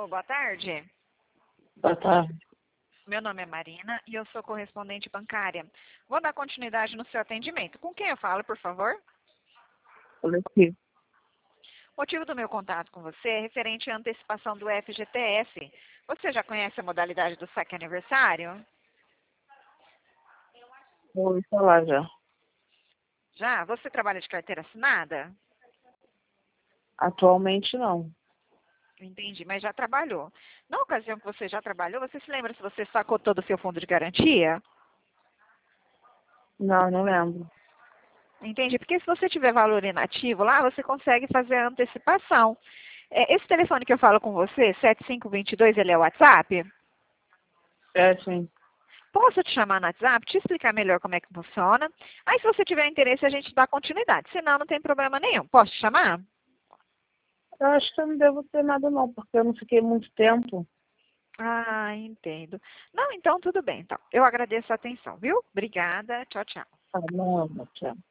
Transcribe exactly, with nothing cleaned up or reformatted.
boa tarde. Boa tarde. Meu nome é Marina e eu sou correspondente bancária. Vou dar continuidade no seu atendimento. Com quem eu falo, por favor? Coletivo. O motivo do meu contato com você é referente à antecipação do F G T S. Você já conhece a modalidade do saque aniversário? Vou ouvi falar já. Já? Você trabalha de carteira assinada? Atualmente não. Entendi, mas já trabalhou. Na ocasião que você já trabalhou, você se lembra se você sacou todo o seu fundo de garantia? Não, não lembro. Entendi, porque se você tiver valor inativo lá, você consegue fazer a antecipação. É, esse telefone que eu falo com você, sete cinco dois dois, ele é o WhatsApp? É, sim. Posso te chamar no WhatsApp, te explicar melhor como é que funciona. Aí, se você tiver interesse, a gente dá continuidade. Senão, não tem problema nenhum. Posso te chamar? Eu acho que eu não devo ter nada não, porque eu não fiquei muito tempo. Ah, entendo. Não, então tudo bem. Então, eu agradeço a atenção, viu? Obrigada. Tchau, tchau. Ah, não, tchau.